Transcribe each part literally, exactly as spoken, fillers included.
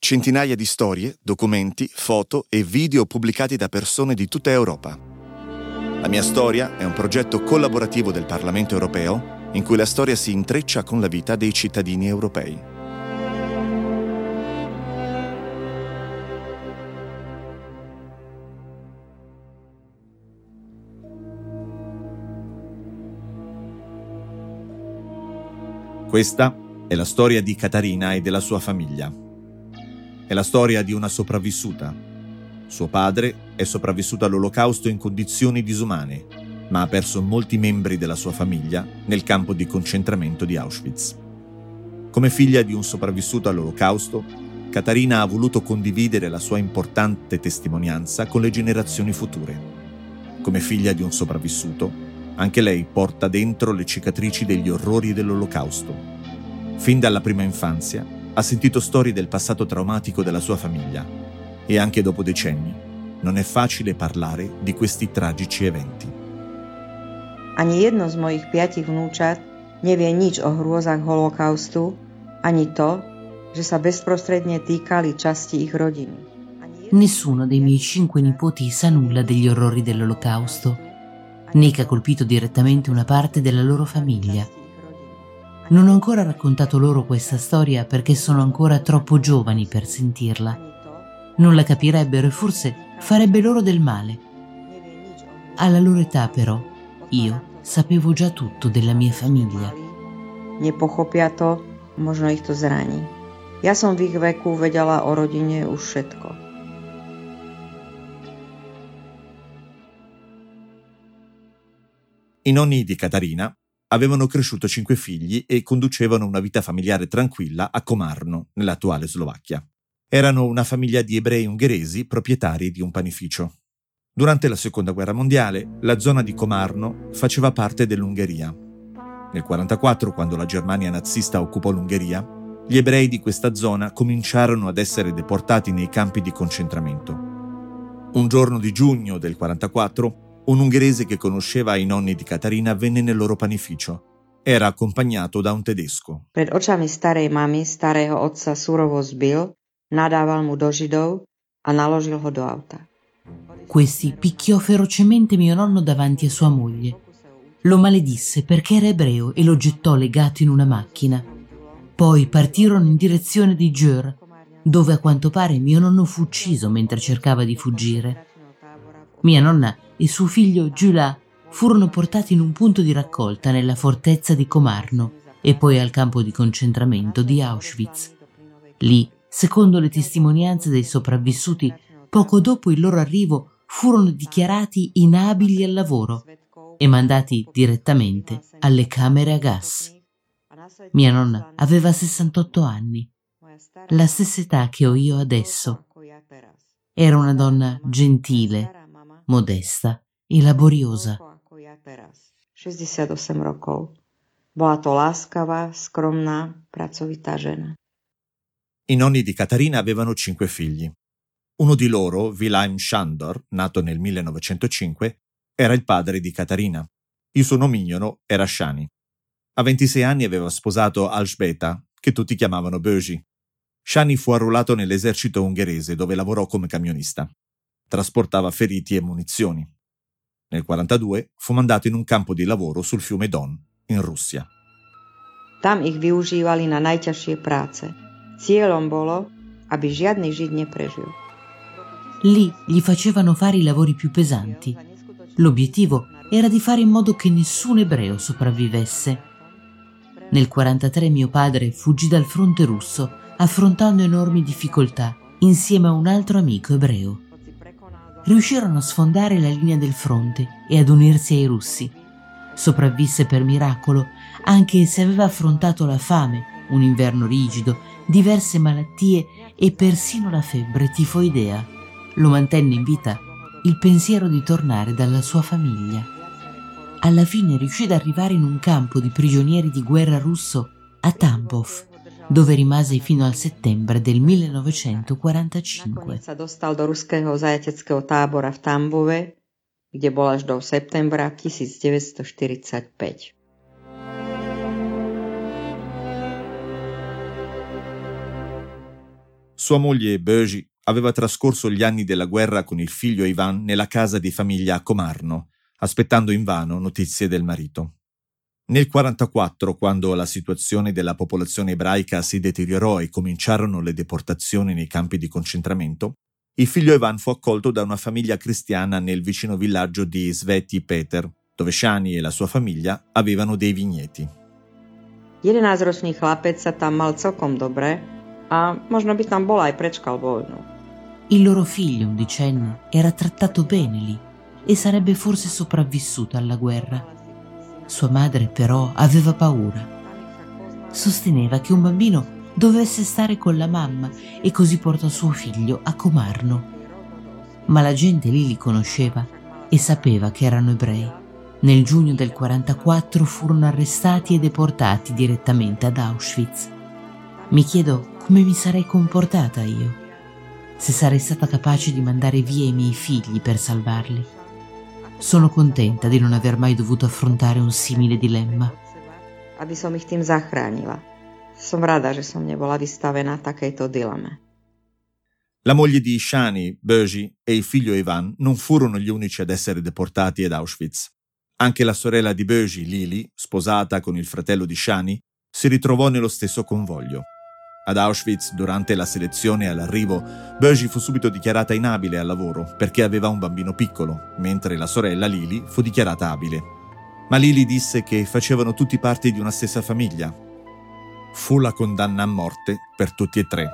Centinaia di storie, documenti, foto e video pubblicati da persone di tutta Europa. La mia storia è un progetto collaborativo del Parlamento europeo in cui la storia si intreccia con la vita dei cittadini europei. Questa è la storia di Katarina e della sua famiglia. È la storia di una sopravvissuta. Suo padre è sopravvissuto all'Olocausto in condizioni disumane, ma ha perso molti membri della sua famiglia nel campo di concentramento di Auschwitz. Come figlia di un sopravvissuto all'Olocausto, Katarina ha voluto condividere la sua importante testimonianza con le generazioni future. Come figlia di un sopravvissuto, anche lei porta dentro le cicatrici degli orrori dell'Olocausto. Fin dalla prima infanzia ha sentito storie del passato traumatico della sua famiglia e anche dopo decenni non è facile parlare di questi tragici eventi. Ani jedno z mojich piatich vnúčat nevie nič o hrôzach holokaustu, ani to, že sa bezprostredne týkali časti ich rodiny. Nessuno dei miei cinque nipoti sa nulla degli orrori dell'Olocausto, né che ha colpito direttamente una parte della loro famiglia. Non ho ancora raccontato loro questa storia perché sono ancora troppo giovani per sentirla. Non la capirebbero e forse farebbe loro del male. Alla loro età, però, io sapevo già tutto della mia famiglia. Nepochopia to, možno ich to zraní. Ja som v ich veku vedela o rodine už všetko. I nonni di Katarina avevano cresciuto cinque figli e conducevano una vita familiare tranquilla a Komárno, nell'attuale Slovacchia. Erano una famiglia di ebrei ungheresi proprietari di un panificio. Durante la Seconda Guerra Mondiale, la zona di Komárno faceva parte dell'Ungheria. Nel millenovecentoquarantaquattro, quando la Germania nazista occupò l'Ungheria, gli ebrei di questa zona cominciarono ad essere deportati nei campi di concentramento. Un giorno di giugno del millenovecentoquarantaquattro, un ungherese che conosceva i nonni di Katarina venne nel loro panificio. Era accompagnato da un tedesco. Pred očami starej mamy starého otca surovo zbil, nadával mu do Židov a naložil ho do auta. Questi picchiò ferocemente mio nonno davanti a sua moglie. Lo maledisse perché era ebreo e lo gettò legato in una macchina. Poi partirono in direzione di Győr, dove a quanto pare mio nonno fu ucciso mentre cercava di fuggire. Mia nonna e suo figlio Gyula furono portati in un punto di raccolta nella fortezza di Komárno e poi al campo di concentramento di Auschwitz. Lì, secondo le testimonianze dei sopravvissuti, poco dopo il loro arrivo furono dichiarati inabili al lavoro e mandati direttamente alle camere a gas. Mia nonna aveva sessantotto anni, la stessa età che ho io adesso. Era una donna gentile, modesta e laboriosa. šesťdesiatosem rokov. Bola to láskavá, skromná, pracovitá žena. I nonni di Katarina avevano cinque figli. Uno di loro, Wilhelm Sándor, nato nel millenovecentocinque, era il padre di Katarina. Il suo nomignolo era Sáni. A ventisei anni aveva sposato Alžbeta, che tutti chiamavano Bőzsi. Sáni fu arruolato nell'esercito ungherese, dove lavorò come camionista. Trasportava feriti e munizioni. Nel millenovecentoquarantadue fu mandato in un campo di lavoro sul fiume Don, in Russia. Tam ich využívali na najťažšie práce. Cieľom bolo, aby žiadny Žid neprežil. Lì gli facevano fare i lavori più pesanti. L'obiettivo era di fare in modo che nessun ebreo sopravvivesse. Nel millenovecentoquarantatré mio padre fuggì dal fronte russo, affrontando enormi difficoltà, insieme a un altro amico ebreo. Riuscirono a sfondare la linea del fronte e ad unirsi ai russi. Sopravvisse per miracolo, anche se aveva affrontato la fame, un inverno rigido, diverse malattie e persino la febbre tifoidea. Lo mantenne in vita il pensiero di tornare dalla sua famiglia. Alla fine riuscì ad arrivare in un campo di prigionieri di guerra russo a Tambov, dove rimase fino al settembre del millenovecentoquarantacinque. Nakoniec sa dostal do ruského zajateckého tábora v Tambove, kde bol až do septembra devätnásťstoštyridsaťpäť. Sua moglie Böji aveva trascorso gli anni della guerra con il figlio Ivan nella casa di famiglia a Komarno, aspettando invano notizie del marito. Nel quarantaquattro, quando la situazione della popolazione ebraica si deteriorò e cominciarono le deportazioni nei campi di concentramento, il figlio Ivan fu accolto da una famiglia cristiana nel vicino villaggio di Sveti Peter, dove Shani e la sua famiglia avevano dei vigneti. jedenásťročný chlapec sa tam mal celkom dobre a možno by tam bol aj prečkal vojnu. Il loro figlio, undicenne, era trattato bene lì e sarebbe forse sopravvissuto alla guerra. Sua madre però aveva paura. Sosteneva che un bambino dovesse stare con la mamma e così portò suo figlio a Komarno. Ma la gente lì li conosceva e sapeva che erano ebrei. Nel giugno del quarantaquattro furono arrestati e deportati direttamente ad Auschwitz. Mi chiedo come mi sarei comportata io, se sarei stata capace di mandare via i miei figli per salvarli. Sono contenta di non aver mai dovuto affrontare un simile dilemma. Aby som ich tým zachránila. Som rada, že som nebola vystavená takejto dileme. La moglie di Shani, Böji, e il figlio Ivan non furono gli unici ad essere deportati ad Auschwitz. Anche la sorella di Böji, Lili, sposata con il fratello di Shani, si ritrovò nello stesso convoglio. Ad Auschwitz, durante la selezione all'arrivo, Böji fu subito dichiarata inabile al lavoro perché aveva un bambino piccolo, mentre la sorella Lili fu dichiarata abile. Ma Lili disse che facevano tutti parte di una stessa famiglia. Fu la condanna a morte per tutti e tre.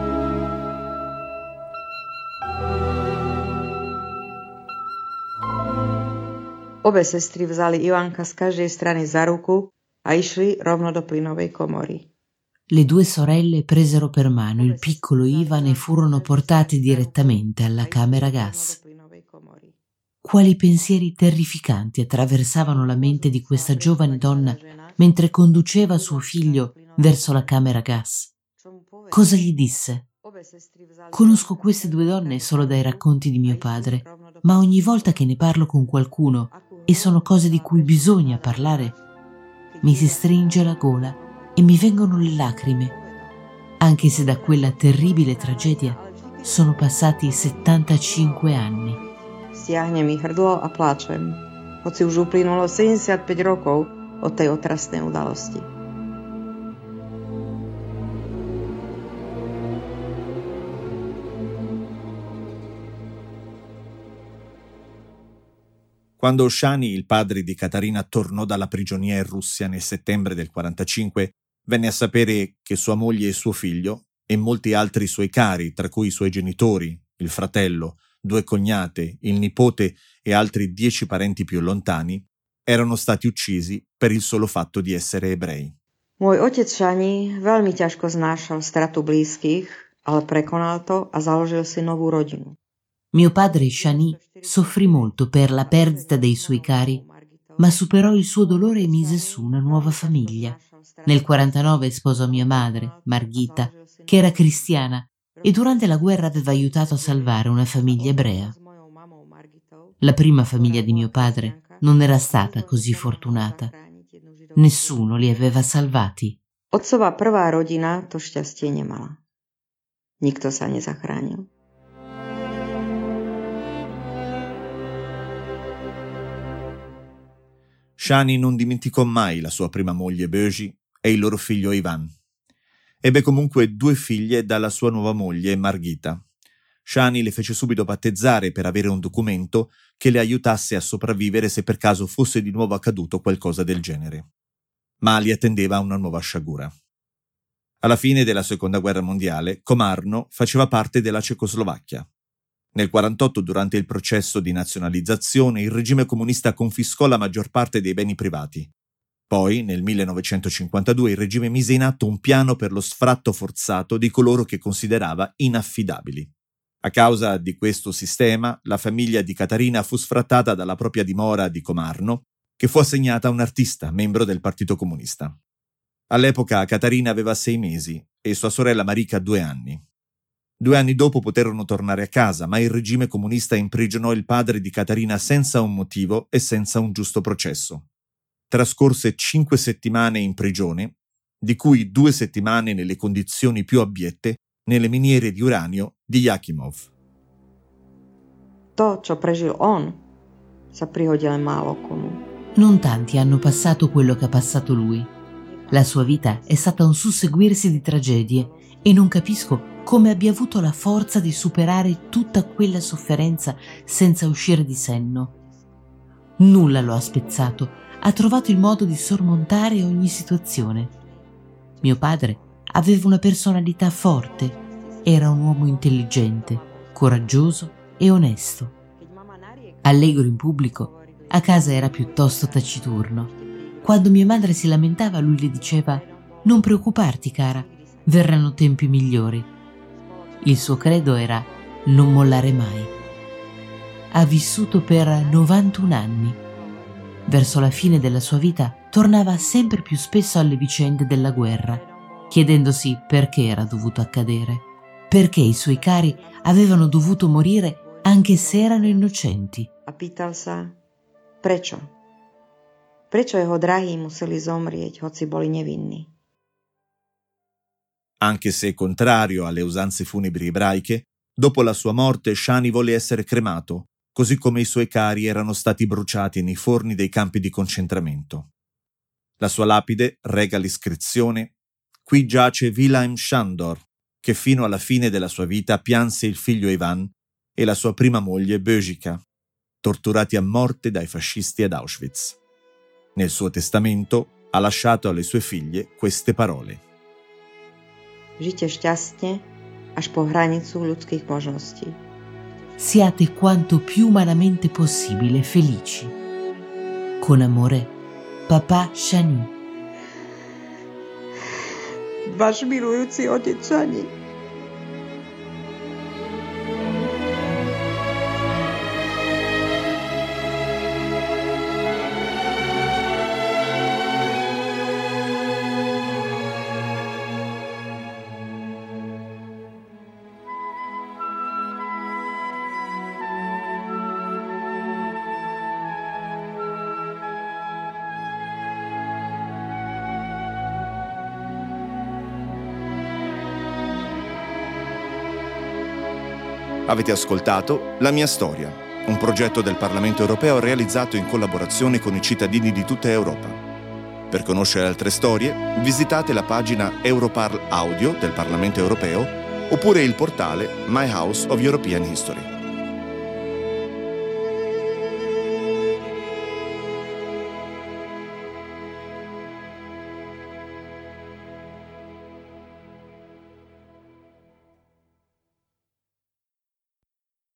Obe sestry vzali Ivanka z každej strany za ruku a išli rovno do plynovej komory. Le due sorelle presero per mano il piccolo Ivan e furono portati direttamente alla camera gas. Quali pensieri terrificanti attraversavano la mente di questa giovane donna mentre conduceva suo figlio verso la camera gas. Cosa gli disse? Conosco queste due donne solo dai racconti di mio padre, ma ogni volta che ne parlo con qualcuno, e sono cose di cui bisogna parlare, mi si stringe la gola e mi vengono le lacrime, anche se da quella terribile tragedia sono passati settantacinque anni. Stiahne mi hrdlo a pláčem, hoci už uplynulo sedemdesiatpäť rokov od tej otrasnej udalosti. Quando Shani, il padre di Katarina, tornò dalla prigionia in Russia nel settembre del quarantacinque, venne a sapere che sua moglie e suo figlio, e molti altri suoi cari, tra cui i suoi genitori, il fratello, due cognate, il nipote e altri dieci parenti più lontani, erano stati uccisi per il solo fatto di essere ebrei. Môj otec Shani veľmi ťažko znášal stratu blízkych, ale prekonal to a založil si novú rodinu. Mio padre Shani soffrì molto per la perdita dei suoi cari, ma superò il suo dolore e mise su una nuova famiglia. Nel quarantanove sposò mia madre, Margita, che era cristiana e durante la guerra aveva aiutato a salvare una famiglia ebrea. La prima famiglia di mio padre non era stata così fortunata. Nessuno li aveva salvati. Otcova prvá rodina to šťastie nemala. Nikto sa nezachránil. Shani non dimenticò mai la sua prima moglie Böji e il loro figlio Ivan. Ebbe comunque due figlie dalla sua nuova moglie Margita. Shani le fece subito battezzare per avere un documento che le aiutasse a sopravvivere se per caso fosse di nuovo accaduto qualcosa del genere. Ma li attendeva una nuova sciagura. Alla fine della Seconda Guerra Mondiale, Komarno faceva parte della Cecoslovacchia. Nel quarantotto, durante il processo di nazionalizzazione, il regime comunista confiscò la maggior parte dei beni privati. Poi, nel millenovecentocinquantadue, il regime mise in atto un piano per lo sfratto forzato di coloro che considerava inaffidabili. A causa di questo sistema, la famiglia di Katarina fu sfrattata dalla propria dimora di Komarno, che fu assegnata a un artista, membro del Partito Comunista. All'epoca Katarina aveva sei mesi e sua sorella Marika due anni. Due anni dopo poterono tornare a casa, ma il regime comunista imprigionò il padre di Katarina senza un motivo e senza un giusto processo. Trascorse cinque settimane in prigione, di cui due settimane nelle condizioni più abiette, nelle miniere di uranio di Jakimov. To, čo prežil on, sa prihodí len málo komu. Non tanti hanno passato quello che ha passato lui. La sua vita è stata un susseguirsi di tragedie e non capisco come abbia avuto la forza di superare tutta quella sofferenza senza uscire di senno. Nulla lo ha spezzato, ha trovato il modo di sormontare ogni situazione. Mio padre aveva una personalità forte, era un uomo intelligente, coraggioso e onesto. Allegro in pubblico, a casa era piuttosto taciturno. Quando mia madre si lamentava, lui le diceva: «Non preoccuparti, cara, verranno tempi migliori». Il suo credo era non mollare mai. Ha vissuto per novantuno anni. Verso la fine della sua vita tornava sempre più spesso alle vicende della guerra, chiedendosi perché era dovuto accadere, perché i suoi cari avevano dovuto morire anche se erano innocenti. A pýtal sa, prečo? Prečo jeho drahí museli zomrieť, hoci boli nevinní? Anche se contrario alle usanze funebri ebraiche, dopo la sua morte Shani volle essere cremato, così come i suoi cari erano stati bruciati nei forni dei campi di concentramento. La sua lapide reca l'iscrizione: «Qui giace Wilhelm Shandor», che fino alla fine della sua vita pianse il figlio Ivan e la sua prima moglie Böžika, torturati a morte dai fascisti ad Auschwitz. Nel suo testamento ha lasciato alle sue figlie queste parole: Žite šťastne až po hranicu ľudských možností. Siate quanto più umanamente possibile felici. Con amore, papà Shani. Váš milujúci otec Shani. Avete ascoltato La mia storia, un progetto del Parlamento europeo realizzato in collaborazione con i cittadini di tutta Europa. Per conoscere altre storie, visitate la pagina Europarl Audio del Parlamento europeo oppure il portale My House of European History.